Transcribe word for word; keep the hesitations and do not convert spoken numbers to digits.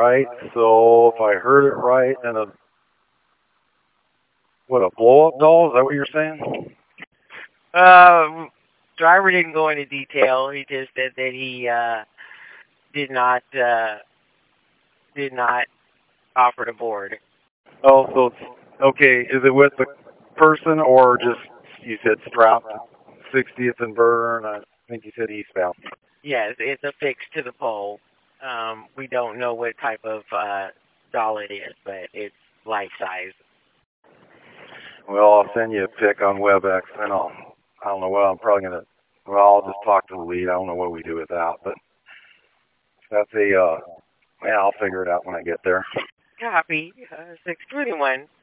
right. So if I heard it right, then a what a blow up doll? Is that what you're saying? Uh, driver didn't go into detail. He just said that he uh, did not uh, did not offer to board. Oh, so it's okay. Is it with the person or just you said strapped sixtieth and Burn? I think you said eastbound. Yes, it's affixed to the pole. Um, we don't know what type of uh, doll it is, but it's life size. Well, I'll send you a pic on WebEx, and I'll. I don't know what I'm probably gonna. Well, I'll just talk to the lead. I don't know what we do with that, but that's a. Uh, yeah, I'll figure it out when I get there. Copy. Uh, six twenty-one.